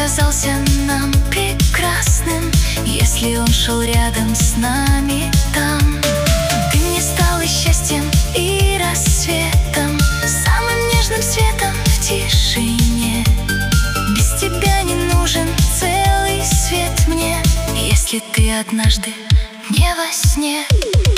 казался нам прекрасным, если он шел рядом с нами там. Ты мне стал и счастьем, и рассветом, самым нежным светом в тишине. Без тебя не нужен целый свет мне, если ты однажды не во сне.